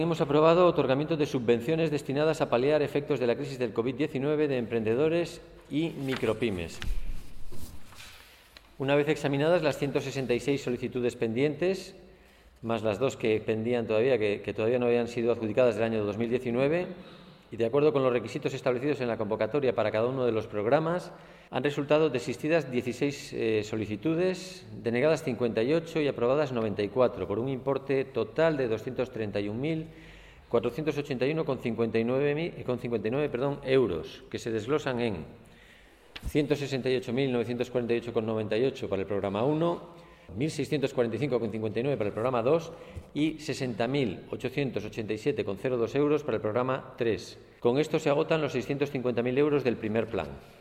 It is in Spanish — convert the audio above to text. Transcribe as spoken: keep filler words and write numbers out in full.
Hemos aprobado otorgamiento de subvenciones destinadas a paliar efectos de la crisis del COVID diecinueve de emprendedores y micropymes. Una vez examinadas las ciento sesenta y seis solicitudes pendientes, más las dos que pendían todavía, que, que todavía no habían sido adjudicadas del año dos mil diecinueve, y de acuerdo con los requisitos establecidos en la convocatoria para cada uno de los programas, han resultado desistidas dieciséis eh, solicitudes, denegadas cincuenta y ocho y aprobadas noventa y cuatro, por un importe total de doscientos treinta y un mil cuatrocientos ochenta y uno coma cincuenta y nueve euros, que se desglosan en ciento sesenta y ocho mil novecientos cuarenta y ocho coma noventa y ocho para el programa uno, mil seiscientos cuarenta y cinco coma cincuenta y nueve para el programa dos y sesenta mil ochocientos ochenta y siete coma cero dos euros para el programa tres. Con esto se agotan los seiscientos cincuenta mil euros del primer plan.